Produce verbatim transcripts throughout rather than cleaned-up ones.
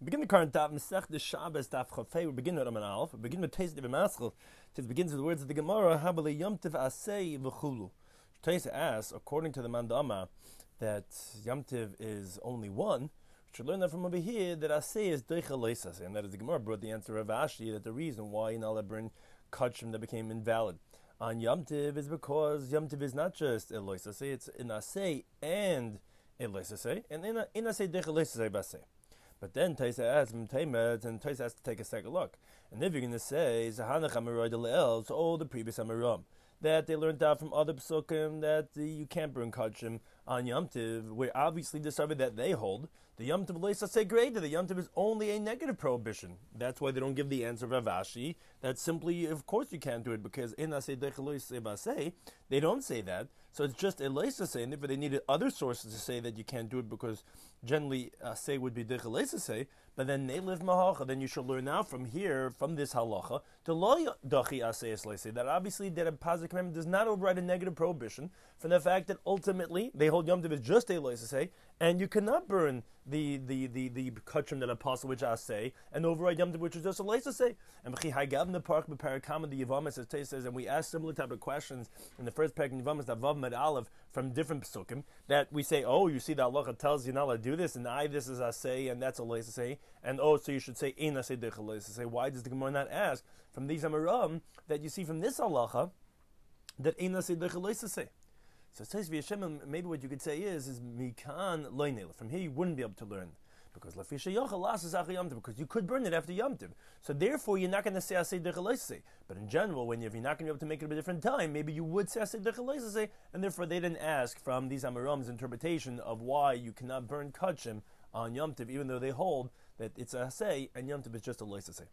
Begin the current daf Masech the Shabbos daf Chafei. We begin with Aman Aleph. We begin with Teis Div Maschel. It begins with the words of the Gemara. Habali Yomtiv Asei v'Chulu. Teis asks, according to the Mandama, that Yomtiv is only one. We should learn that from over here that Asei is Deicha Leisasei, and that is the Gemara brought the answer of Ashi that the reason why in Allah burn Kachim that became invalid on Yomtiv is because Yomtiv is not just a Leisasei; it's in Asei and a Leisasei, and in Asei Deicha Leisasei Basei. But then Taisa asks him, and Taisa has to take a second look. And if you're going to say, Zahanach Amiroy de Le'el, so all the previous Amiram, that they learned out from other psukim that uh, you can't burn kachim on Yom Tiv, where obviously discovered that they hold, the Yom Tiv Leisa say greater, the Yom Tiv is only a negative prohibition. That's why they don't give the answer of Ravashi, that simply, of course you can't do it, because in Aseh Dechaloy Sebaseh, they don't say that, so it's just a Leisa say, and therefore they needed other sources to say that you can't do it, because generally Aseh would be Dechaloy say, but then they live Mahacha, then you should learn now from here, from this halacha, to lo dachi Aseh Leisa, that obviously that a positive commandment does not override a negative prohibition, from the fact that ultimately they hold Yom Tov as just a Leisa, and you cannot burn the the the the kachim that apostle which I say, and override Yom Tov which is just a leisa say. And b'chi hagav in the park b'parakam the Yavamas as Tay says, and we ask similar type of questions in the first parak in Yavamas that Vav Med Aleph from different psukim that we say, oh, you see the halacha tells you not allowed to do this, and I this is I say, and that's a leisa say, and oh, so you should say ein I say dechel leisa say. Why does the Gemara not ask from these amaram that you see from this halacha that ein I say dechel leisa say? So it says v'yashem, maybe what you could say is, is mikan loynel. From here you wouldn't be able to learn. Because lafisha yochel lasas achi yom tov, because you could burn it after yom tov. So therefore you're not going to say asay dechel. But in general, when you're, you're not going to be able to make it at a different time, maybe you would say asay dechel, and therefore they didn't ask from these amaram's interpretation of why you cannot burn kachim on yom tov, even though they hold that it's a asay and yom tov is just a leisasay.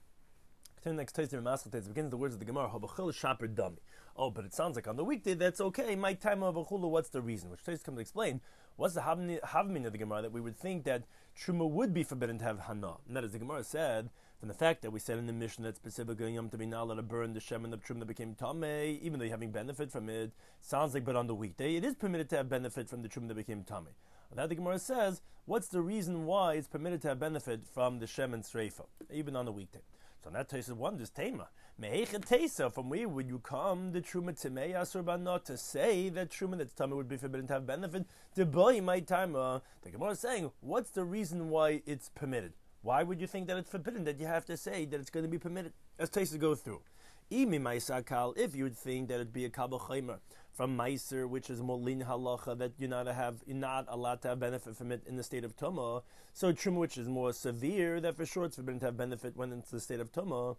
Next Taisa Maskel begins the words of the Gemara, Habachil Shaper Dummy. Oh, but it sounds like on the weekday that's okay. My time of Achulu, what's the reason? Which Taisa comes to explain what's the Havmin of the Gemara that we would think that Truma would be forbidden to have Hana. And that is the Gemara said, from the fact that we said in the Mishnah that specifically Yom to be not allowed to burn the Shem and the Truma that became Tameh, even though you're having benefit from it, sounds like, but on the weekday it is permitted to have benefit from the Truma that became Tameh. Now the Gemara says, what's the reason why it's permitted to have benefit from the Shem and Sreifa, even on the weekday? So in that case, one is Tema. Mehecha Tesa, from where would you come the Truma Timei Asur Banot to say that Truma that's Tamei would be forbidden to have benefit? To buy my Tema. The Gemara is saying, what's the reason why it's permitted? Why would you think that it's forbidden, that you have to say that it's going to be permitted? As Tesa go through. Imi Maisakal, if you would think that it'd be a Kabel Chaimer from Meiser, which is Molin Halacha, that you're not, have, you're not allowed to have benefit from it in the state of Tumah. So Truma, which is more severe, that for sure it's forbidden to have benefit when it's the state of Tumah.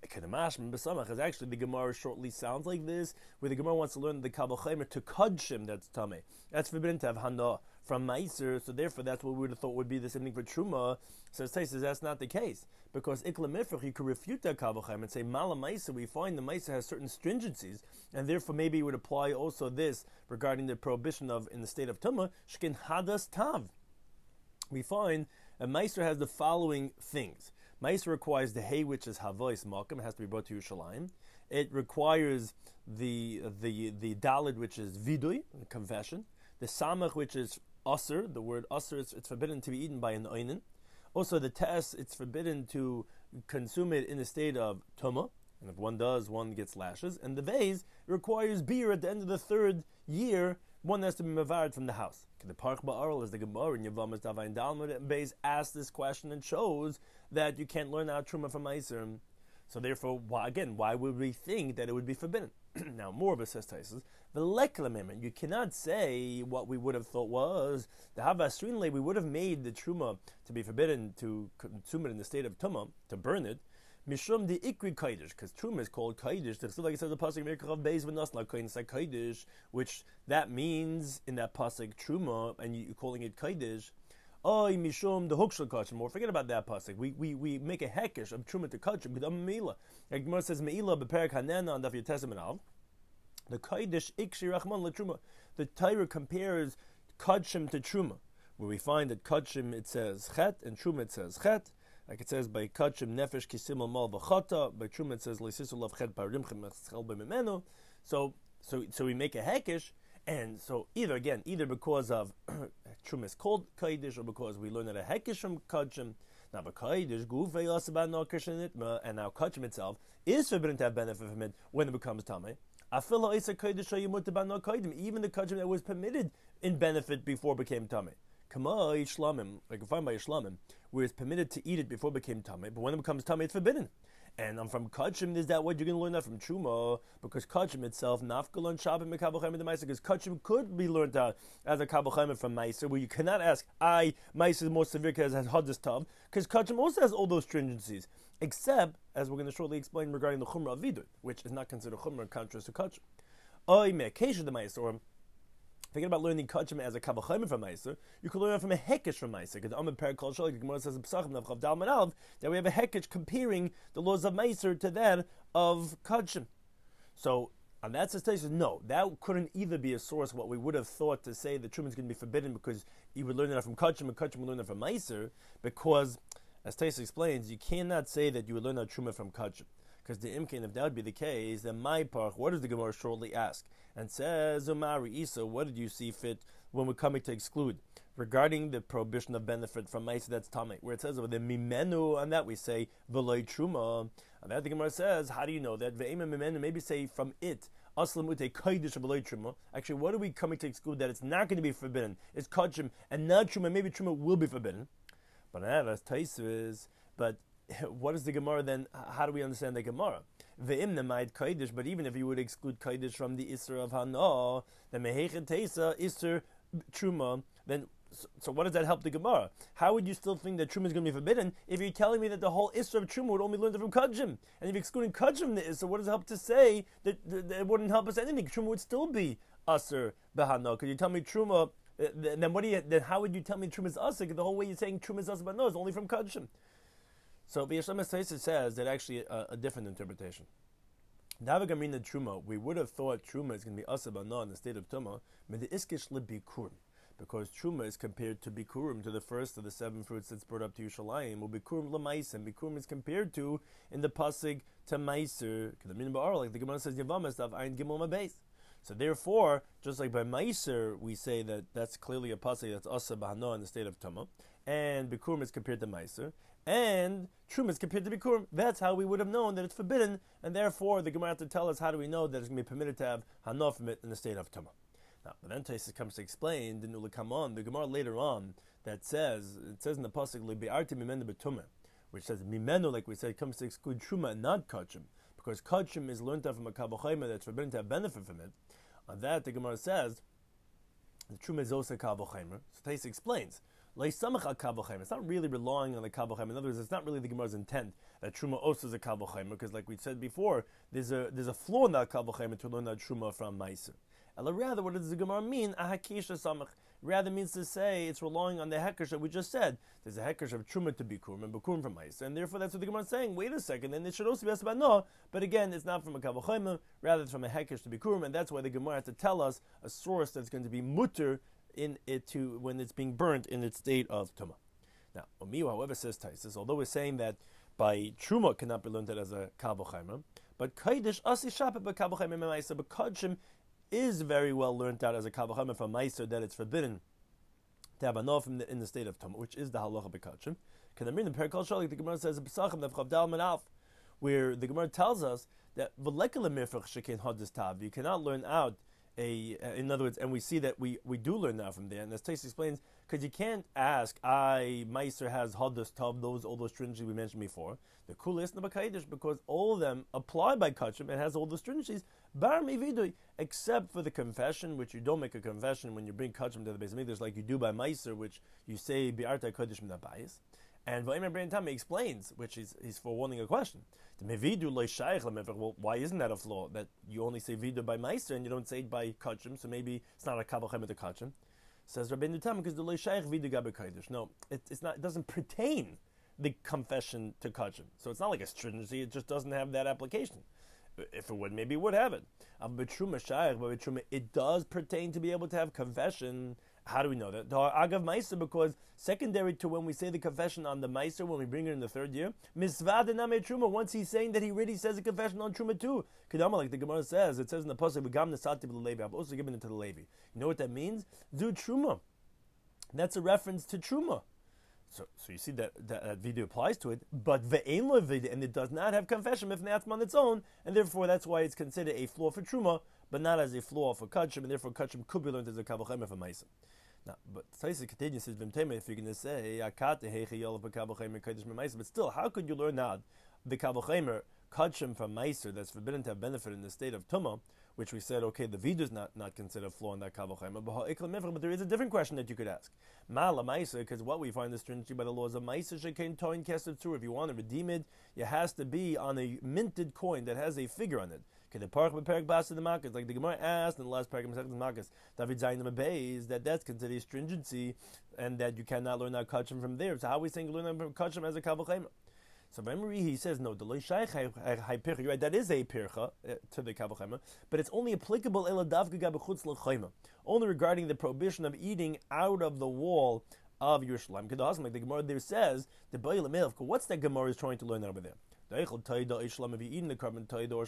Because actually the Gemara shortly sounds like this, where the Gemara wants to learn the Kabel Chaimer to Kodshim, that's Tameh. That's forbidden to have Hana from Meiser, so therefore that's what we would have thought would be the same thing for Truma. So it says that's not the case. Because Ikla Mifrach, you could refute that Kabel Chaimer and say, Mala Meiser, we find the Meiser has certain stringencies, and therefore maybe it would apply also this regarding the prohibition of, in the state of Tumah, Shkin Hadas Tav. We find a Meiser has the following things. Meiser requires the hay, which is Havois Malkim, it has to be brought to Yerushalayim. It requires the the the Dalid, which is Vidui, confession. The Samach, which is Asr, the word Asr, it's, it's forbidden to be eaten by an Oinen. Also the Tes, it's forbidden to consume it in a state of Tumah, and if one does, one gets lashes. And the Vase requires beer at the end of the third year, one has to be mavared from the house. The Park Ba'aral, as the Gemara in Yavamas Davayin Dalmud and Beis asked this question and shows that you can't learn out Truma from Meiser. So therefore, why, again, why would we think that it would be forbidden? Now, more of a says Taisus, the Lekla Amendment, you cannot say what we would have thought was, the Havasrinle, we would have made the Truma to be forbidden to consume it in the state of Tumah, to burn it, Mishum the Ikri Kaidish, because Truma is called Kaidish. There's like it says the pasuk Mirkav Beis V'Nosla Kain Say Kaidish, which that means in that pasuk Truma, and you, you're calling it Kaidish. Oh, Mishum the Hukshel Kachim. Or forget about that pasuk. We we we make a hekesh of Truma to Kachim with Meila. Like Gemara says Meila beperik Hanena on Daf Yotesem Av. The Kaidish Ikshi Rachman LeTruma. The Torah compares Kachim to Truma, where we find that Kachim it says Chet and Truma it says Chet. Like it says by Kachim Nefesh Kisimel Mal V'Chata, by Truma it says Leisisulav Chet Parimchem Meschel B'Mimenu. So so so we make a hekesh, and so either again either because of Truma is called Kaidish, or because we learn that a hekesh from Kachim, Now, b'kodesh gufei asaban no kishenitma, and now kachim itself is forbidden to have benefit from it when it becomes tamei. Afilo isa kodesh shayimutaban no kodim, even the kachim that was permitted in benefit before it became tamei. Kama yishlamim, like if I'm by yishlamim, where it's permitted to eat it before it became tamei, but when it becomes tamei, it's forbidden. And um, from Kachim, is that what you're going to learn that from Truma? Because Kachim itself, Nafkalon Shabbat Mekabachim the Meiser, because Kachim could be learned out as a Kabachim from Meiser, where you cannot ask, I, Meiser is more severe because it has Hadis Tav, because Kachim also has all those stringencies, except, as we're going to shortly explain regarding the Chumrah of Vidut, which is not considered Chumrah in contrast to Kachim. Oy Mekesha the Meiser, or thinking about learning Kachim as a Kabachim from Meiser, you can learn it from a Hekesh from Meiser. Because the Amid Perikol Shal, the Gemara says in Pesachim Navchav Dal Manav, that we have a Hekesh comparing the laws of Meiser to that of Kachim. So, on that says no, that couldn't either be a source what we would have thought to say that Truma is going to be forbidden because you would learn that from Kachim and Kachim would learn that from Meiser, because, as Taisa explains, you cannot say that you would learn that Truma from Kachim. Because the imkin, if that would be the case, then my parch, what does the Gemara shortly ask? And says, Umari Isa, what did you see fit when we're coming to exclude? Regarding the prohibition of benefit from Meiser, that's Tamei, where it says over the Mimenu, on that we say, V'loi Truma. And that the Gemara says, how do you know that? Ve'ema Mimenu, maybe say from it, Aslamute Kaidish V'loi Truma. Actually, what are we coming to exclude? That it's not going to be forbidden. It's Kachim, and not Truma, maybe Truma will be forbidden. But that, as Taisa is, but what is the Gemara then? How do we understand the Gemara? Ve'im nemaid kodesh, but even if you would exclude kodesh from the Isser of Hana, the mehechet teisa Isser Truma, then so, so what does that help the Gemara? How would you still think that Truma is going to be forbidden if you're telling me that the whole Isser of Truma would only learn it from Kachim? And if you're excluding Kachim from the Isser, what does it help to say that, that, that it wouldn't help us anything? Truma would still be Asser Behana. Could you tell me Truma? Uh, then what do you? Then how would you tell me Truma is Asser? Because the whole way you're saying Truma is Asser Behana is only from Kachim. So B'Yashlam Esayis says that actually a, a different interpretation. Davagamina Truma, we would have thought Truma is going to be Asabana in the state of Tuma, but the Iskish Bikurim, because Truma is compared to Bikurim, to the first of the seven fruits that's brought up to Yerushalayim. Well, Bikurim Lamaisim, Bikurim is compared to in the pasig to Meiser, like the Gemara says Yavamas of Ayin Gimel Mabes. So therefore, just like by Meiser, we say that that's clearly a pasig that's Asabana in the state of Tuma, and Bikurim is compared to Meiser. And Truma is compared to Bikurim. That's how we would have known that it's forbidden, and therefore the Gemara has to tell us how do we know that it's going to be permitted to have Hana from it in the state of Tumah. Now, but then Taisus comes to explain the Nulakamon, the Gemara later on that says it says in the pasuk Libi'arti Mimenu B'Tumah, which says Mimenu, like we said, comes to exclude Truma and not Kachim, because Kachim is learned out from a Kabachayma that's forbidden to have benefit from it. On that, the Gemara says the Truma is also Kabachayma. So Taisus explains. It's not really relying on the Kabachayim. In other words, it's not really the Gemara's intent that Truma also is a Kabachayim, because like we said before, there's a there's a flaw in that Kabachayim to learn that Truma from Meiser. And rather, what does the Gemara mean? Ahakisha Samach. Rather means to say it's relying on the Hekesh that we just said. There's a Hekesh of Truma to Bikurim and Bikurim from Meiser, and therefore that's what the Gemara is saying. Wait a second, then it should also be asked about no. But again, it's not from a Kabachayim, rather it's from a Hekesh to Bikurim, and that's why the Gemara has to tell us a source that's going to be mutter in it to when it's being burnt in its state of Tumah. Now, Omiyu, however, says Taisus, although we're saying that by Truma cannot be learned as a Kabachayim, but Kaidish Asi Shapet by Kabachayim and Meiser, but Kachim is very well learned out as a Kabachayim from Meiser, that it's forbidden to have enough in the, in the state of Tumah, which is the halacha Bekachim. Can I mean the Perikol Shal, like the Gemara says in Pesachim Navchav Dal Manaf, where the Gemara tells us that V'lekele Mirfach Shekin Hadis Tav, you cannot learn out A, in other words, and we see that we, we do learn that from there, and as Taisa explains, because you can't ask, I, Meiser has Hadas Tav, those, all those stringencies we mentioned before, the Kulis and the Bakaidish, because all of them apply by Kachim and has all the stringencies, Bar Mividui, except for the confession, which you don't make a confession when you bring Kachim to the Beis Hamikdash, like you do by Meiser, which you say, Bi'arta Kodesh Minabayis. And Va'imar Brain Tami explains, which is he's forewarning a question. Well, why isn't that a flaw? That you only say vidu by meiser and you don't say it by kachim, so maybe it's not a kabachem to kachim. Says Rabbeinu Tam, because the leishayich vidu gabe kodesh. No, it, it's not. It doesn't pertain the confession to kachim. So it's not like a stringency. It just doesn't have that application. If it would, maybe it would have it. But it does pertain to be able to have confession. How do we know that? Agav Meiser, because secondary to when we say the confession on the Meiser, when we bring it in the third year, Misvad Name Truma, once he's saying that he really says a confession on Truma too. Kedama, like the Gemara says, it says in the Pasuk, V'gam Nesati B'Levi, I've also given it to the Levi. You know what that means? Do Truma. That's a reference to Truma. So, so you see that that, that video applies to it, but ve'ein lo vida, and it does not have confession if natzma on its own, and therefore that's why it's considered a flaw for truma, but not as a flaw for kachim, and therefore kachim could be learned as a kavachayim for ma'isa. Now, but Taisa continues says v'mtema, if you're going to say akate heichi yolav b'kavachayim kodesh ma'isa, but still, how could you learn now the kavachayim kachim from ma'isa that's forbidden to have benefit in the state of tumah? Which we said, okay, the vidu is not, not considered a flaw in that kavachayim, but there is a different question that you could ask. Ma'ala ma'isa, because what we find the stringency by the laws of ma'isa shekain toin kesef tzur. If you want to redeem it, it has to be on a minted coin that has a figure on it. Okay, the parach b'perek bas the makas, like the Gemara asked in the last paragraph of the makas, David Zayin Mabez, that that's considered a stringency, and that you cannot learn that kachim from there. So how are we saying you learn that kachim as a kavachayim? So memory, he says, no, the loishaych pircha, you're right, that is a pircha uh, to the kavachayma, but it's only applicable only regarding the prohibition of eating out of the wall of Yerushalayim. Like the Gemara there says, the what's that Gemara is trying to learn over there? If you're eating the carbon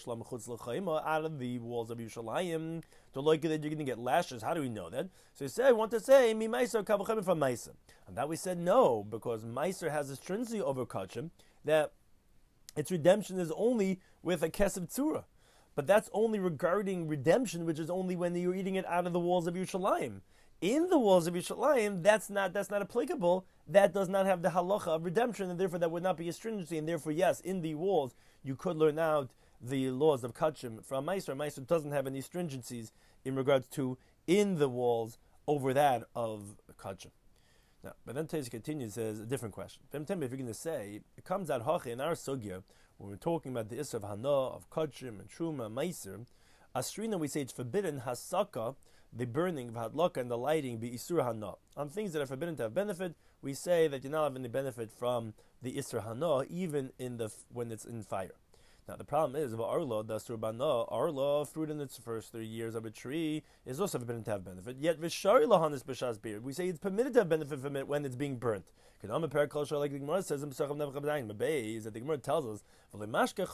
out of the walls of Yerushalayim, to like that you're going to get lashes. How do we know that? So he said, I want to say, mi meiser kavachayim from meiser. And that we said no, because meiser has a stringency over kachim, that its redemption is only with a kesef tzura. But that's only regarding redemption, which is only when you're eating it out of the walls of Yerushalayim. In the walls of Yerushalayim, that's not that's not applicable. That does not have the halacha of redemption, and therefore that would not be a stringency. And therefore, yes, in the walls, you could learn out the laws of kachim from Meiser. Meiser doesn't have any stringencies in regards to in the walls over that of kachim. Now, but then Taisa continues, says a different question. If you're going to say, it comes out hachi in our sugya, when we're talking about the isra of hana, of kachim, and truma, meiser, astrina, we say it's forbidden, hasaka, the burning of hadlaka and the lighting, be isra hana. On things that are forbidden to have benefit, we say that you're not having any benefit from the isra hana, even in the when it's in fire. Now the problem is, arla, the surbana, arla, fruit in its first three years of a tree, is also forbidden to have benefit. Yet v'shari lahanis b'shas beard, we say it's permitted to have benefit from it when it's being burnt. Like the Gemara says in Pesachim Nevchav Dayin, that the Gemara tells us, the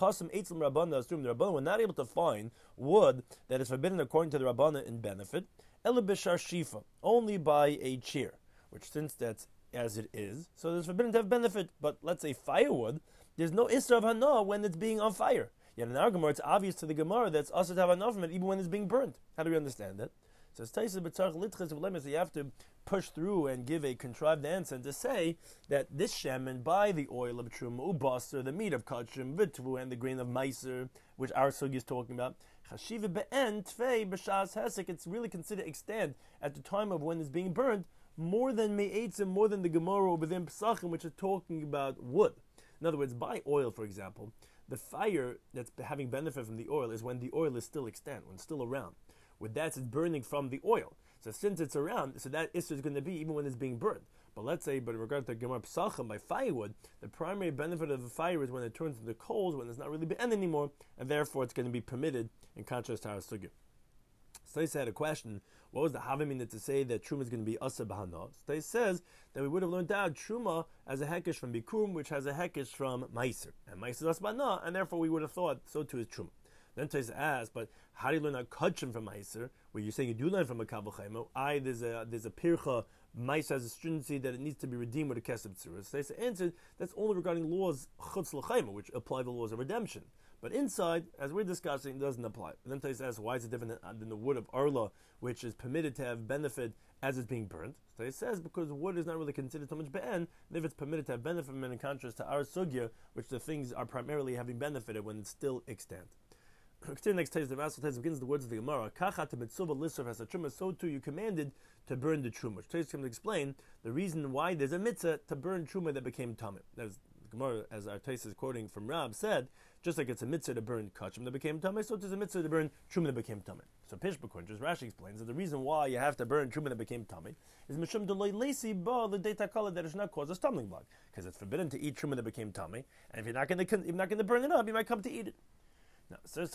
Rabbanan were not able to find wood that is forbidden according to the Rabbanan in benefit, ela b'shar shifa, only by a chair, which since that's as it is, so it's forbidden to have benefit. But let's say firewood, there's no isra of hana when it's being on fire. Yet in our Gemara, it's obvious to the Gemara that's asr to have hana from it even when it's being burnt. How do we understand that? So you have to push through and give a contrived answer and to say that this shemen by the oil of truma ubasr, the meat of kachim, vitvu, and the grain of meiser, which our sugi is talking about, chashiva be'en tfei b'shas hesek, it's really considered extant at the time of when it's being burnt more than me'etzim, more than the Gemara within Pesachim, which is talking about wood. In other words, by oil, for example, the fire that's having benefit from the oil is when the oil is still extant, when it's still around. With that, it's burning from the oil. So since it's around, so that issue is going to be even when it's being burnt. But let's say, but in regard to Gemara Pesachim, by firewood, the primary benefit of the fire is when it turns into coals, when it's not really ben anymore, and therefore it's going to be permitted in contrast to our sugya. So he had a question, what was the havamina to say that truma is going to be asa b'hana? So he says that we would have learned out truma as a hekesh from bikurim, which has a hekesh from meiser. And meiser is asa b'hana, and therefore we would have thought so too is truma. Then Taisa asks, but how do you learn a kachim from meiser? Where you're saying you do learn from a kavachayim. I there's a there's a pircha, meiser has a stringency that it needs to be redeemed with a kesef tzura. So Taisa answered that's only regarding laws chutz l'chayim, which apply the laws of redemption. But inside, as we're discussing, it doesn't apply. And then Taisa asks, why is it different than the wood of arla, which is permitted to have benefit as it's being burnt? So he says because wood is not really considered so much be'en, and if it's permitted to have benefit from it in contrast to our sugya, which the things are primarily having benefited when it's still extant. Continue next Taisa, the Master Taisa begins the words of the Gemara, Kachat mitzvah lisrav has a truma, so too you commanded to burn the truma. Taisa comes to explain the reason why there's a mitzvah to burn truma that became tamid. That Gemara, as our Taisa is quoting from Rab, said, just like it's a mitzvah to burn kachim that became tamei, so it is a mitzvah to burn truma that became tamei. So Pishbakun, just Rashi explains that the reason why you have to burn truma that became tamei is mishum deloy lesi ba the data kala that it should not cause a stumbling block, because it's forbidden to eat truma that became tamei, and if you're not going to you're not going to burn it up, you might come to eat it. Now,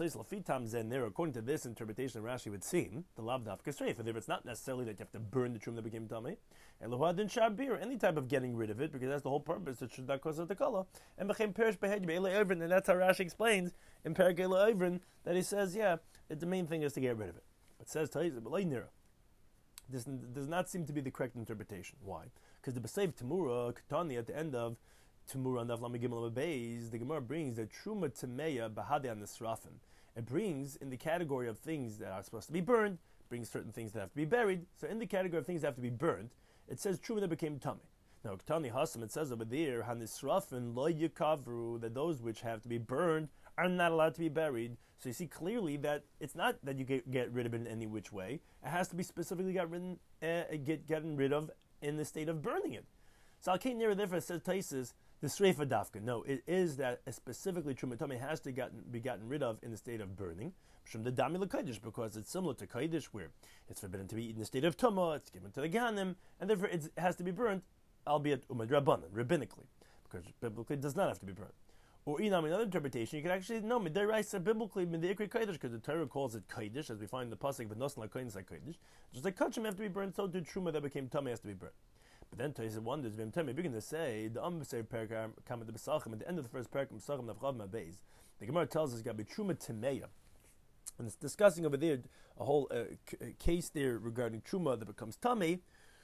there, according to this interpretation, Rashi would seem the lavdaf kasrei. For there, it's not necessarily that you have to burn the truma that became tamei. Elohadin shabir, any type of getting rid of it, because that's the whole purpose. It should not cause a takala. And became perish behed and that's how Rashi explains in Perek Eila that he says, yeah, that the main thing is to get rid of it. But says Taisa, but nira. This does not seem to be the correct interpretation. Why? Because the B'Seiv Tamura, Ketani, at the end of Tamura and Avlami Gimel Beis, the Gemara brings the Truma Tameya Bahade and the Srafim. It brings in the category of things that are supposed to be burned, brings certain things that have to be buried. So in the category of things that have to be burned, it says Truma that became Tameh. Now, Ketani Hasam, it says over there, Hanisrafin Lo Yikavru, that those which have to be burned are not allowed to be buried. So you see clearly that it's not that you get, get rid of it in any which way. It has to be specifically got ridden, uh, get gotten rid of in the state of burning it. So Al Kain Nira therefore says Taisis, the Sreifa Dafka. No, it is that specifically Truma Tameh has to gotten, be gotten rid of in the state of burning. From the Dami L'Kodesh, because it's similar to Kodesh, where it's forbidden to be eaten in the state of Tumah, it's given to the Ganim, and therefore it has to be burnt, albeit Umad Rabbanan, rabbinically, because biblically it does not have to be burnt. Or in another interpretation, you can actually know Midiraisa biblically Midikri Kodesh, because the Torah calls it Kodesh, as we find in the pasuk of Noslan Kodesh like Kodesh. Just like Kachim have to be burnt, so did Truma that became Tameh has to be burnt. But then Taisa wonders, Vim Tameh begin to say the Ambasay Parakam come at the Besachim at the end of the first Parakam Besachim Navchav Mabeis. The Gemara tells us it's got to be Truma Tameya. And it's discussing over there a whole uh, c- case there regarding Truma that becomes Tameh.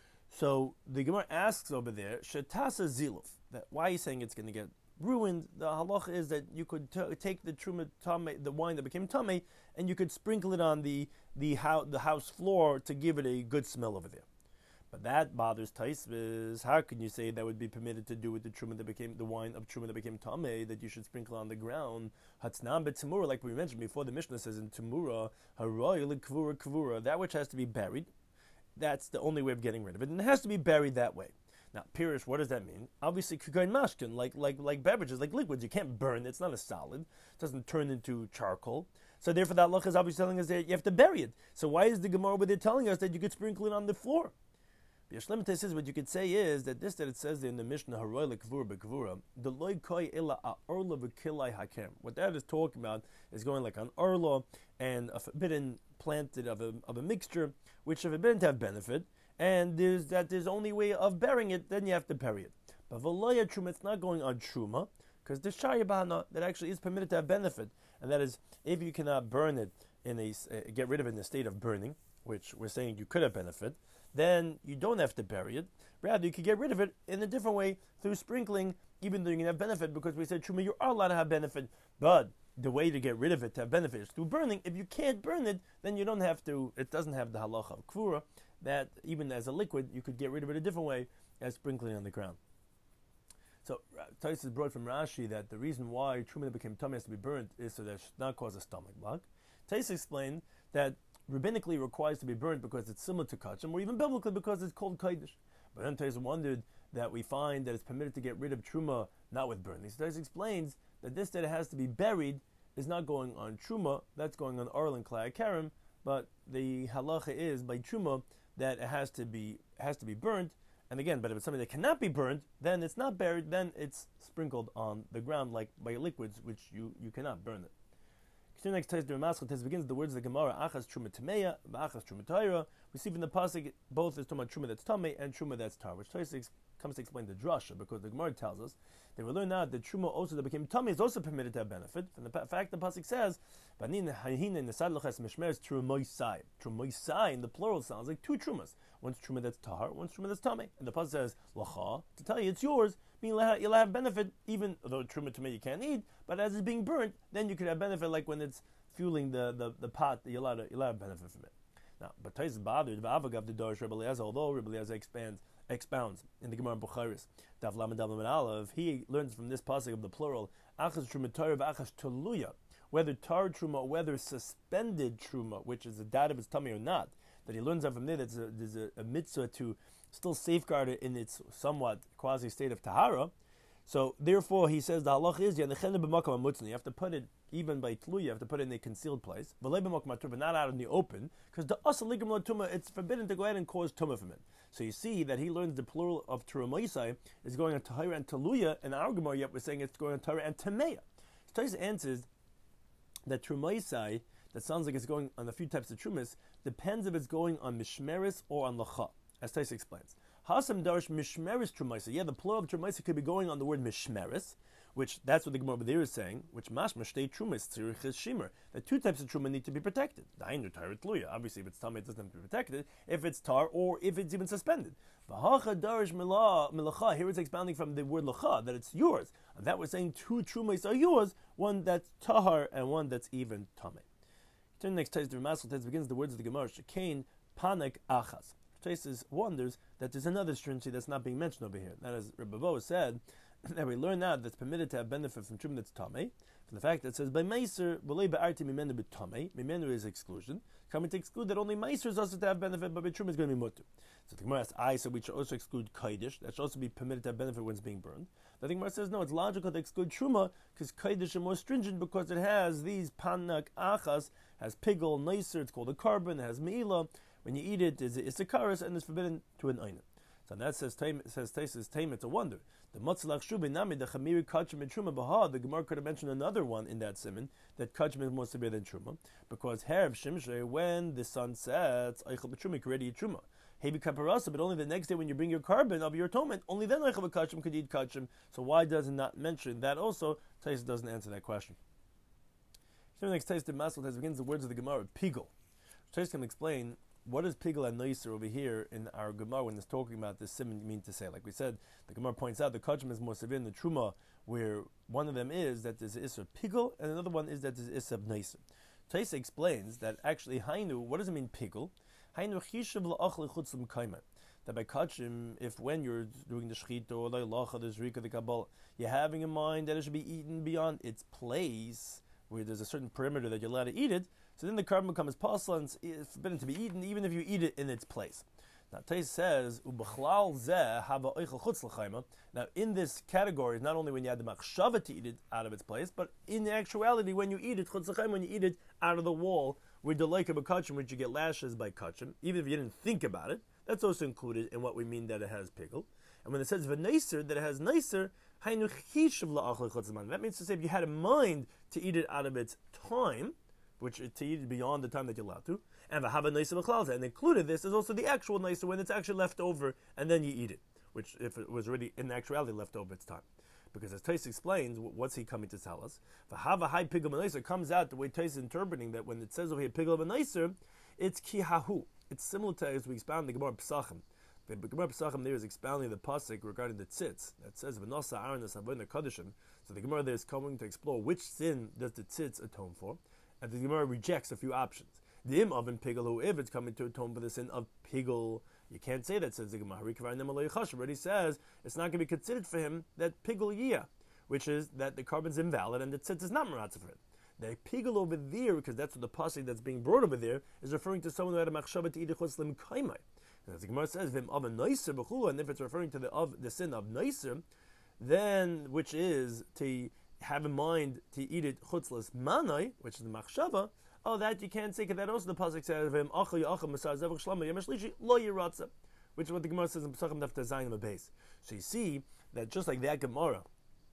So the Gemara asks over there, Shetasa Ziluf, that why are you saying it's going to get ruined? The halacha is that you could t- take the Truma Tameh, the wine that became Tameh, and you could sprinkle it on the the, ho- the house floor to give it a good smell over there. But that bothers Taisvis. How can you say that would be permitted to do with the truma that became the wine of truma that became tameh, that you should sprinkle on the ground? Hatznam betzimura, like we mentioned before, the Mishnah says in Tamura, haroy lekvura kvura, that which has to be buried. That's the only way of getting rid of it, and it has to be buried that way. Now, Pirish, what does that mean? Obviously, kugain mashkin, like like like beverages, like liquids, you can't burn. It's not a solid. It doesn't turn into charcoal. So therefore, that halacha is obviously telling us that you have to bury it. So why is the Gemara over there telling us that you could sprinkle it on the floor? Yeshlemite says what you could say is that this that it says in the Mishnah Haroy lekvura bekvura, the loy koi illa orla v'kilai hakem. What that is talking about is going like an orla and a forbidden planted of a of a mixture, which are forbidden to have benefit, and there's that there's only way of burying it, then you have to bury it. But v'loya truma, it's not going on truma, because the shaya bahana that actually is permitted to have benefit, and that is if you cannot burn it in a uh, get rid of it in a state of burning, which we're saying you could have benefit, then you don't have to bury it. Rather, you can get rid of it in a different way through sprinkling, even though you can have benefit, because we said, Truma, you are allowed to have benefit, but the way to get rid of it, to have benefit, is through burning. If you can't burn it, then you don't have to, it doesn't have the halacha of kvura, that even as a liquid, you could get rid of it a different way, as sprinkling on the ground. So, Tais is brought from Rashi that the reason why Truma that became tummy has to be burnt is so that it should not cause a stomach bug. Tais explained that rabbinically requires to be burnt because it's similar to kachim, or even biblically because it's called kodesh. But then Tais wondered that we find that it's permitted to get rid of truma not with burning. So Tais explains that this that it has to be buried is not going on truma, that's going on oral and klai karim, but the halacha is by truma that it has to be has to be burnt. And again, but if it's something that cannot be burnt, then it's not buried, then it's sprinkled on the ground like by liquids, which you, you cannot burn it. Continue next Tais Maschil begins the words of the Gemara, Achas Truma Tameya, Achas Truma Taira. We see from the pasuk both is talking about Truma that's Tameh and Truma that's Tar, which Tais comes to explain the drasha, because the Gemara tells us that we learn now that Truma also that became Tameh is also permitted to have benefit. From the fact the pasuk says, Banin Hayin in the Sad Lochas Mishmer is Trumoisai. Trumoisai in the plural sounds like two Trumas. One's Truma that's Tar, one's Truma that's Tameh. And the pasuk says, Lacha, to tell you it's yours, meaning you'll have benefit, even though Truma Tameh you can't eat, but as it's being burnt, then you could have benefit like when it's fueling the, the, the pot, you're allowed to, you're allowed to benefit from it. Now, but Tais is bothered, V'avagav the Dorish Rebbe Eliezer, although Rebbe Eliezer expands, expounds in the Gemara in Bukharius, Daf Lamed Dav Lamed Aleph, he learns from this pasuk of the plural, Achas Truma Torah v'Achas Toluya, whether tar truma or whether suspended truma, which is a dad of his tummy or not, that he learns that from there that there's, a, there's a, a mitzvah to still safeguard it in its somewhat quasi state of tahara. So therefore, he says the halach is you have to put it even by tlu, you have to put it in a concealed place, but not out in the open, because the asal ligam tuma, it's forbidden to go ahead and cause tumah from it. So you see that he learns the plural of turumaisai is going on tahira and taluya, and our Gemara yet we're saying it's going on tahira and tameya. So Tais answers that trumaisai, that sounds like it's going on a few types of trumas, depends if it's going on mishmeris or on lacha, as Tais explains. Hasam darish mishmeris trumaisa. Yeah, the plural of trumaisa could be going on the word mishmeris, which that's what the Gemara over there is saying, which mashma shtei trumas tziriches shimer. That two types of truma need to be protected. Dainu tar tluya. Obviously, if it's tamei, it doesn't have to be protected. If it's tar, or if it's even suspended. V'hacha darish milacha. Here it's expounding from the word lacha that it's yours. And that we're saying two trumas are yours, one that's tahar and one that's even tamei. Turn next to the Ramaskel text begins the words of the Gemara. Shekain panik achas. Tesis wonders that there's another stringency that's not being mentioned over here. That is, Rebbe Bo said that we learn now that's permitted to have benefit from truma that's tamei, from the fact that it says by meiser v'lei be'arti mimenu b'tamei. Mimenu is exclusion, coming to exclude that only meiser is also to have benefit, but by truma is going to be mutter. So the Gemara asks, I so we should also exclude kaidish. That should also be permitted to have benefit when it's being burned. The Gemara says no, it's logical to exclude truma because kaidish are more stringent because it has these panak achas, has pigul, nicer. It's called a carbon. It has meila. When you eat it, it's a karas and it's forbidden to an einan. So that says says says tame. It's a wonder. The matzlach shubi nami the chamiri kachim and truma baha. The Gemara could have mentioned another one in that simon that kachim is more severe than truma because herb shimshe when the sun sets eichel b'truma already eat truma. Hebi kaparasa, but only the next day when you bring your carbon of your atonement, only then eichel b'kachim could eat kachim. So why does it not mention that also? Tais doesn't answer that question. So the next Tais the Masel Tais begins the words of the Gemara pigul. Tais can explain. What does pigul and noiser over here in our Gemara when it's talking about this simon mean to say? Like we said, the Gemara points out the kachim is more severe than the truma, where one of them is that there's isser pigul and another one is that there's isser noiser. Taisa explains that actually hainu, what does it mean pigul? Hainu chishav la'achle chutzim kaiman. That by kachim, if when you're doing the shechita or the lacha, the zrika, the kabbalah, you're having in mind that it should be eaten beyond its place, where there's a certain perimeter that you're allowed to eat it. So then the carbon becomes possible and it's forbidden to be eaten, even if you eat it in its place. Now, Tais says, now in this category, not only when you had the machshava to eat it out of its place, but in actuality, when you eat it, when you eat it out of the wall, with the like of a kachim, which you get lashes by kachim, even if you didn't think about it, that's also included in what we mean that it has pickle. And when it says v'neiser, that it has neiser, that means to say if you had a mind to eat it out of its time, which to eat beyond the time that you're allowed to, and have a nicer b'chalza, and included this is also the actual nicer when it's actually left over, and then you eat it, which if it was already in actuality left over its time, because as Tais explains, what's he coming to tell us? V'hava high pigul b'nicer comes out the way Tais is interpreting that when it says over here pigul b'nicer, it's kihahu. It's similar to as we expound the Gemara Pesachim. The Gemara Pesachim there is expounding the pasuk regarding the tzitz that says v'nosa Aaron esavon kadishim. So the Gemara there is coming to explore which sin does the tzitz atone for. And the Gemara rejects a few options. The im oven pigul, who if it's coming to atone for the sin of pigul, you can't say that, says the Gemara. Already says it's not going to be considered for him that pigul yiyah, which is that the carbon's invalid and the tzitz is not maratza for it. The pigul over there, because that's what the pasuk that's being brought over there, is referring to someone who had a machshava to eat a chutz lim kaimai. And as the Gemara says, vim oven noiser b'chulu, and if it's referring to the of the sin of noiser, then which is to have in mind to eat it chutzlas manai, which is the machshava. Oh, that you can't say, because that also the pasuk says of him achal yachal masar zevach shlama yemeshlishi lo yiratza, which is what the Gemara says in Pesachim Daf Zayin base. So you see that just like that Gemara,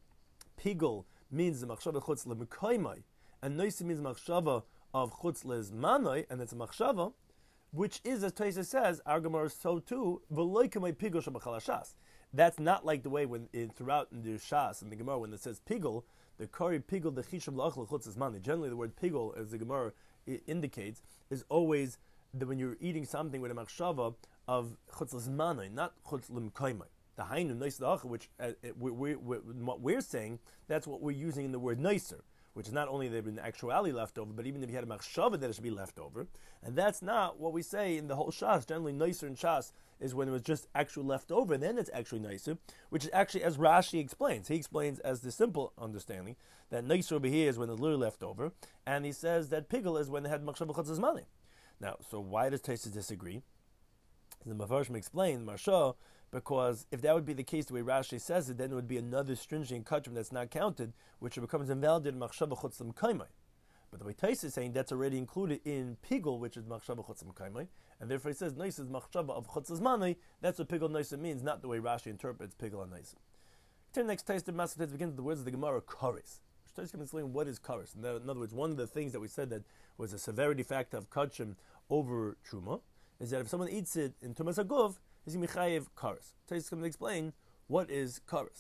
pigul means the machshava chutz lemekaymai, and noisi means machshava of chutzlas manai, and it's a machshava, which is, as Taisa says, our Gemara so too v'loikamay pigul shabachalaszas. That's not like the way when in, throughout in the Shas and the Gemara when it says pigul, the kari pigul the chishav la'achal chutzlas manai. Generally, the word pigul, as the Gemara I- indicates, is always that when you're eating something with a machshava of chutzlas manai, not chutz lim kaimai. The hainu nice da'achal, which uh, it, we, we, we, what we're saying, that's what we're using in the word nicer, which is not only that in actuality left over, but even if you had a machshava that it should be left over, and that's not what we say in the whole Shas. Generally, nicer in Shas is when it was just actually left over, and then it's actually nicer, which is actually as Rashi explains. He explains as the simple understanding that nicer over here is when it's literally left over, and he says that pigul is when they had machshava chutzlas manai. Now, so why does Tosfos disagree? The Mefarshim explained, Marsha, because if that would be the case the way Rashi says it, then it would be another stringent kachim that's not counted, which becomes invalid in machshava chutzlas kaimai. But the way Tosfos is saying that's already included in pigul, which is machshava chutzlas kaimai, and therefore he says nice is machshava of chutzlas manai. That's what pigul nice means, not the way Rashi interprets pigul and nice. Turn next Tosfos Maskeh begins with the words of the Gemara kares. Tosfos can explain what is kares. In other words, one of the things that we said that was a severity factor of kachim over truma is that if someone eats it in tumas haguf, is he mechayev kares. Tosfos can explain what is kares.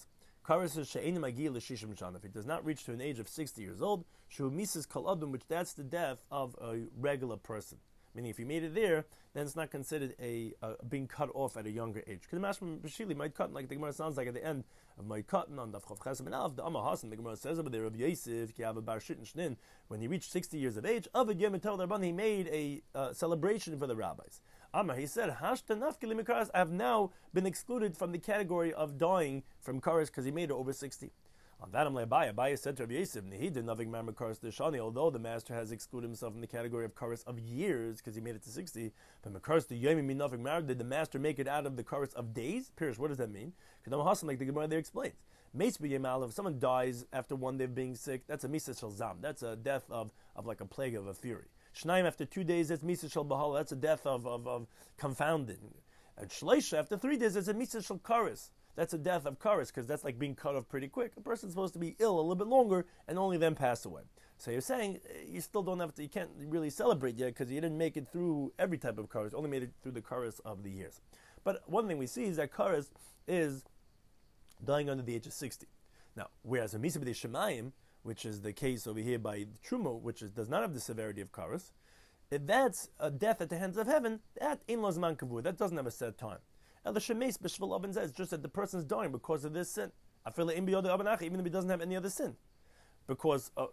Karis says she'enim agi l'shishim shana. If he does not reach to an age of sixty years old, shu mises kol adam, which that's the death of a regular person. Meaning, if he made it there, then it's not considered a, a being cut off at a younger age. Because the Mashma Bashili might cut, like the Gemara sounds like at the end of my cutting on the Chav Chesem and Alf, the Amar Hasan, the Gemara says over there of Yosef, Ki have a Bar Shit and Shnin, when he reached sixty years of age, of a Yom Tov Rabban, he made a uh, celebration for the rabbis. Amar, he said, Hashta Nafki Limikaras, I have now been excluded from the category of dying from Karas because he made it over sixty. On that, I'm like, Abaye. Abaye said to Rabbi Yosef, he did nothing mamar karas deshani, although the master has excluded himself from the category of karas of years because he made it to sixty. But makaras the yomi mean nothing mamar. Did the master make it out of the karas of days? Pirish, what does that mean? Because I'm hasan like the Gemara there explains. Meis b'yemal, if someone dies after one day of being sick, that's a misa shel zam. That's a death of, of like a plague of a fury. Shnaim after two days, that's misa shel bahala. That's a death of, of, of confounding. And shleisha after three days, that's a misa shel karas. That's a death of karas, because that's like being cut off pretty quick. A person's supposed to be ill a little bit longer and only then pass away. So you're saying you still don't have to, you can't really celebrate yet because you didn't make it through every type of karas, only made it through the karas of the years. But one thing we see is that karas is dying under the age of sixty. Now, whereas a misa b'dei shemayim, which is the case over here by Truma, which is, does not have the severity of karas, if that's a death at the hands of heaven, that in lo zman kavur, that doesn't have a set time. It's just that the person's dying because of this sin. Even if he doesn't have any other sin. Because uh,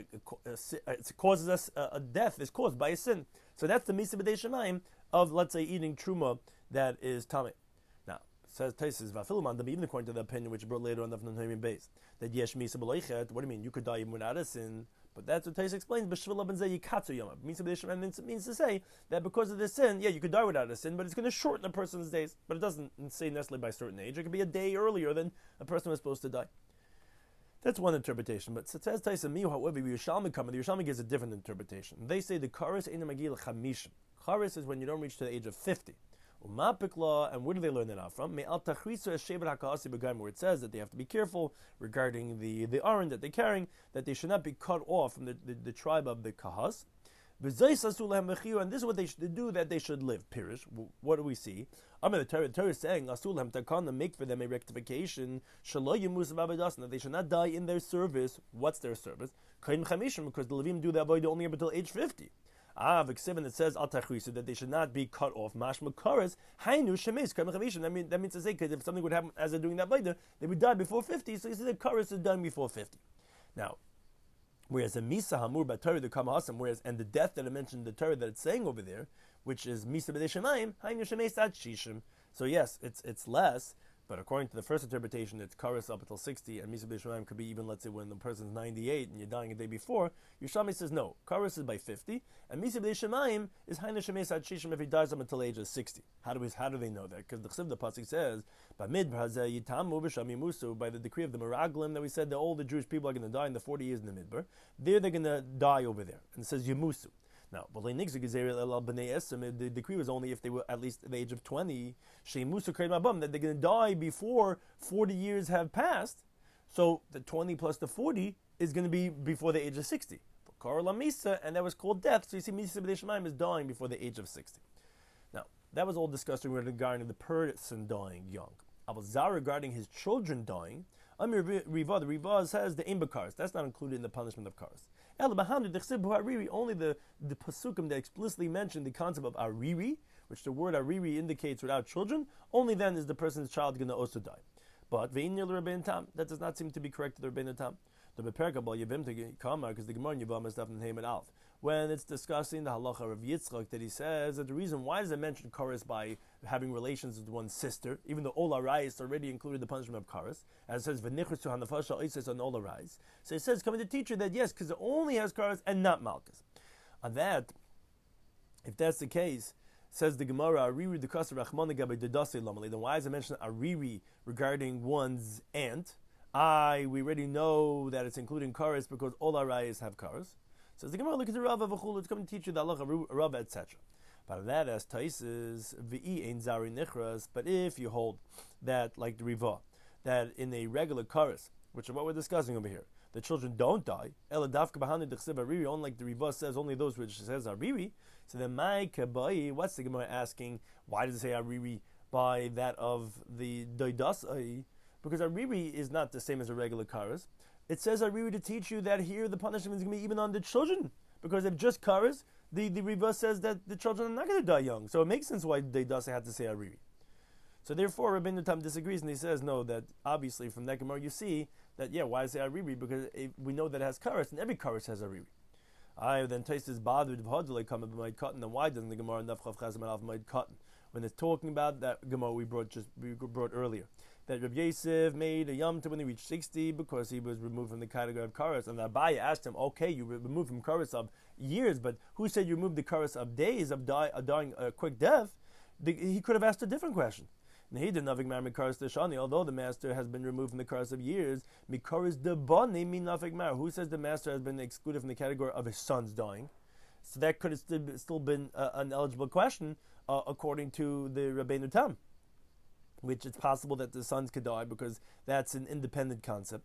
it causes us uh, a death is caused by a sin. So that's the Misa B'dei Shemayim of, let's say, eating Truma that is Tameh. Now, says Taisis Vafilaman, even according to the opinion which brought later on the Nahimim base, that Yesh Misa B'loichet, what do you mean? You could die even without a sin. But that's what Taisis explains. B'shvil ben zeh yikatzu yom. Misa b'dei shemayim means to say that because of this sin, yeah, you could die without a sin, but it's going to shorten a person's days. But it doesn't say necessarily by a certain age. It could be a day earlier than a person was supposed to die. That's one interpretation. But it says Taisis Miu, however, the Yerushalmi come, the Yerushalmi gives a different interpretation. They say the kares ein magil chamishim. Kares is when you don't reach to the age of fifty. Umapikla, and where do they learn that out from? Where it says that they have to be careful regarding the the aron that they're carrying, that they should not be cut off from the, the, the tribe of the kahas. And this is what they should do, that they should live. Pirish, what do we see? I mean, the Torah, the Torah is saying, make for them a rectification, that they should not die in their service. What's their service? Because the Levim do that avodah only up until age fifty. Ah, seven it says al tachrisu, that they should not be cut off. Mashma karas hainu shemes kaim chavishin. That means that means to say, because if something would happen as they're doing that later, they would die before fifty. So you see that karas is done before fifty. Now, whereas a misa hamur b'Torah the kamahasam, whereas and the death that I mentioned the Torah that it's saying over there, which is misa b'dei shemayim hainu shemes ad shishim. So yes, it's it's less. But according to the first interpretation, it's karas up until sixty, and Misa B'dei Shemayim could be even, let's say, when the person's ninety-eight and you're dying a day before. Yerushalmi says no, karas is by fifty, and Misa B'dei Shemayim is Haina Shemes Ad Shishim if he dies up until the age of sixty. How do we, how do they know that? Because the Chsiv, the pasuk says, by the decree of the Meraglim that we said that all the Jewish people are going to die in the forty years in the Midbar, there they're going to die over there. And it says Yemusu. Now, the decree was only if they were at least at the age of twenty, that they're going to die before forty years have passed. So the twenty plus the forty is going to be before the age of sixty. And that was called death. So you see, Misa B'dei Shemayim is dying before the age of sixty. Now, that was all discussed regarding the person dying young. Abazar regarding his children dying, Amir Riva, the Riva says the Imba Karas. That's not included in the punishment of Karas. Only the, the Pasukim that explicitly mention the concept of Ariri, which the word Ariri indicates without children, only then is the person's child going to also die. But that does not seem to be correct to the Rebbeinu Tam. The Beperkabal Yevim to Kamar, because the Gemara in Yevam is definitely Nehim and Alf. When it's discussing the halacha of Yitzchak, that he says that the reason why does it mention karas by having relations with one's sister, even though Ola Rais already included the punishment of karas, as it says v'nichus to hanafasha oises on Ola Rais. So it says coming to teach you that yes, because it only has karas and not malchus. On that, if that's the case, says the Gemara, Ariri the kasar rachmana gabe dedase lamali. Then why is it mentioned Ariri regarding one's aunt? I we already know that it's including karas because Ola Rais have karas. Says the Gemara, look at the Rav of Achul, it's coming to teach you the halacha, Rav, et cetera. But that as Taisis, v'i ein zari nichras. But if you hold that, like the Riva, that in a regular karas, which is what we're discussing over here, the children don't die. Ela dafka b'hanu d'chsev ariri, only like the Riva says, only those which says ariri. So then my kabai, what's the Gemara asking? Why does it say ariri by that of the doidasai? because Ariri is not the same as a regular karas. It says Ariri to teach you that here the punishment is going to be even on the children, because if just karas, the the Riva says that the children are not going to die young. So it makes sense why they does have to say Ariri. So therefore, Rabbeinu Tam disagrees, and he says no. That obviously from that Gemara you see that yeah, why say Ariri? Because it, we know that it has karas, and every karas has Ariri. I then taste this bad with Hadley coming by cotton. And why doesn't the Gemara Nafchav Chazam Alav Ma'id cotton when it's talking about that Gemara we brought just we brought earlier that Rabbi Yosef made a yom to when he reached sixty because he was removed from the category of karas, and Abaye asked him, okay, you removed from karas of years, but who said you removed the karas of days of die, uh, dying a quick death? The, he could have asked a different question. And he did nothing mar mikaras deshani, although the master has been removed from the karas of years. Mikaras debani min nafik mar. Who says the master has been excluded from the category of his sons dying? So that could have still been uh, an eligible question uh, according to the Rabbeinu Tam, which it's possible that the sons could die because that's an independent concept.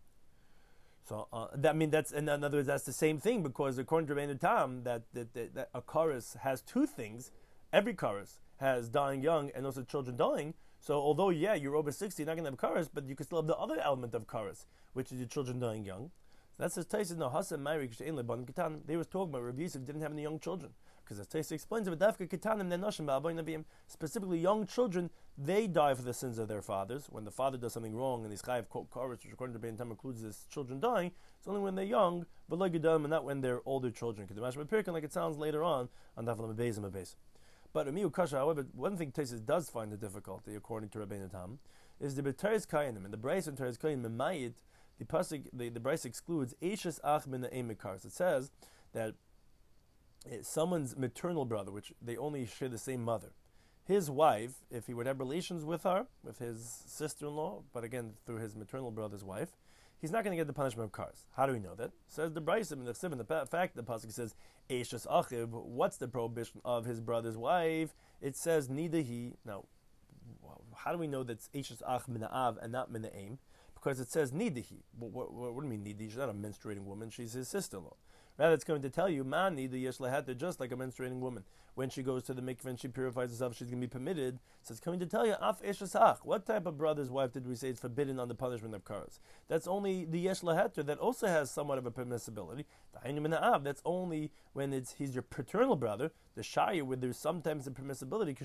So uh, that I mean that's in other words that's the same thing, because according to Rabbeinu Tam that, that, that, that a karas has two things. Every karas has dying young and also children dying. So although, yeah, you're over sixty, you're not going to have karas, but you can still have the other element of karas, which is your children dying young. So that's as Taisa no Hasan Ma'iri Kishain Leban Katan. They was talking about Rav Yosef didn't have any young children, because as Taisa explains, it Dafka Kitanim Nenoshim Ba'aboy Nabiyim, specifically young children, they die for the sins of their fathers. When the father does something wrong and these chayav quote karas, which according to Ben Tam includes his children dying, it's only when they're young, but like and not when they're older children. Because the Mashma Pirkan, like it sounds later on on Daflam Beis and Beis. But Amiyu Kasha, however, one thing Tesis does find the difficulty, according to Rabbeinu Tam, is the B'Teres Kayanim. In the Bryce and Teres Kayanim, Memayit, the pasuk, the, the Bryce excludes Eishes Ach Min Eimikars. It says that someone's maternal brother, which they only share the same mother, his wife, if he would have relations with her, with his sister-in-law, but again through his maternal brother's wife, he's not going to get the punishment of cars. How do we know that? Says the Bryce in the Chsiv, in the fact the pasuk says Eishes Achiv. What's the prohibition of his brother's wife? It says neither he. Now, how do we know that's Eishes Ach Min Av and not Min Aim? Because it says neither he. What, what, what do you mean neither? She's not a menstruating woman. She's his sister-in-law. Rather, it's going to tell you, man, neither yesh lahater, just like a menstruating woman. When she goes to the mikveh and she purifies herself, she's going to be permitted. So it's coming to tell you, af eshasach. What type of brother's wife did we say is forbidden on the punishment of karas? That's only the yesh lahater that also has somewhat of a permissibility. That's only when it's he's your paternal brother, the shaya, where there's sometimes a permissibility,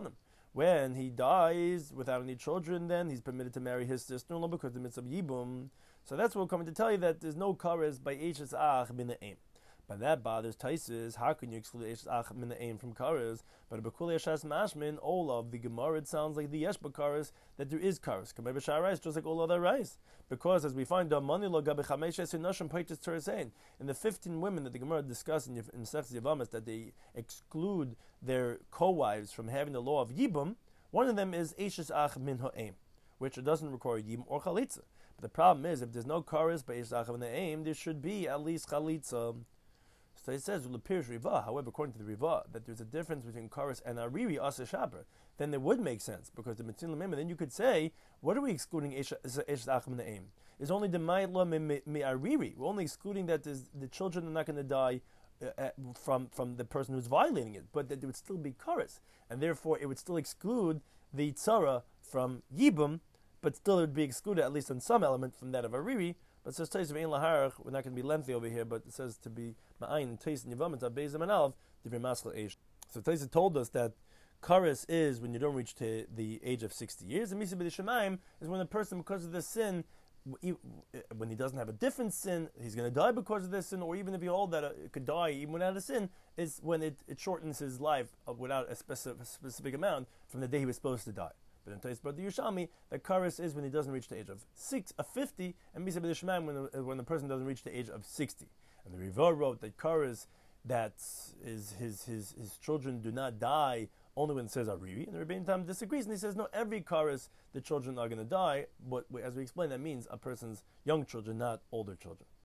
when he dies without any children, then he's permitted to marry his sister-in-law because the mitzvah yibum. So that's what we're coming to tell you, that there's no karas by Eishes Ach Min Aim. But that bothers Taisis. How can you exclude Eishes Ach Min Aim from karas? But Bekul Yeshas Mashmin, all of the Gemara, it sounds like the Yesh Bakaras, that there is karas. Kamei B'Shar Rice, just like all other rice. Because as we find, in the fifteen women that the Gemara discussed in Sechs Yavamas, that they exclude their co-wives from having the law of Yibum, one of them is Eishes Ach Min Ha'aim, which it doesn't require Yibum or Chalitza. But the problem is, if there's no karas by Eishes Ach Min Ha'aim, there should be at least Chalitza. So it says, Riva, however, according to the Riva, that there's a difference between karas and Ariri Asa Shaber, then it would make sense, because the Mitzvah Lemim, then you could say, what are we excluding Eishes Ach Min Ha'aim? It's only the Ma'ila Mi Ariri. We're only excluding that the children are not going to die uh, from, from the person who's violating it, but that there would still be karas, and therefore it would still exclude the tzara from Yibum, but still it would be excluded, at least on some element, from that of Ariri. But it says Taisa Ve'in Laharach, we're not going to be lengthy over here, but it says to be Ma'ayin, Taisa and Yavamat, Abeizim and Alv, to be Maschal Eish. So Taisa told us that karas is when you don't reach to the age of sixty years, and Misa B'Dishamayim is when a person, because of the sin, when he doesn't have a different sin, he's going to die because of this sin, or even if he hold that it could die even without a sin, is when it, it shortens his life without a specific, specific amount from the day he was supposed to die. But in Tais Brother Yerushalmi, the karas is when he doesn't reach the age of six, of fifty, and Misa B'Dishmaim when the, when the person doesn't reach the age of sixty. And the Riva wrote that karas, that is his, his his children do not die only when it says Ariri, and the Rebbeinu Tam disagrees, and he says no, every karas the children are going to die, but as we explained, that means a person's young children, not older children.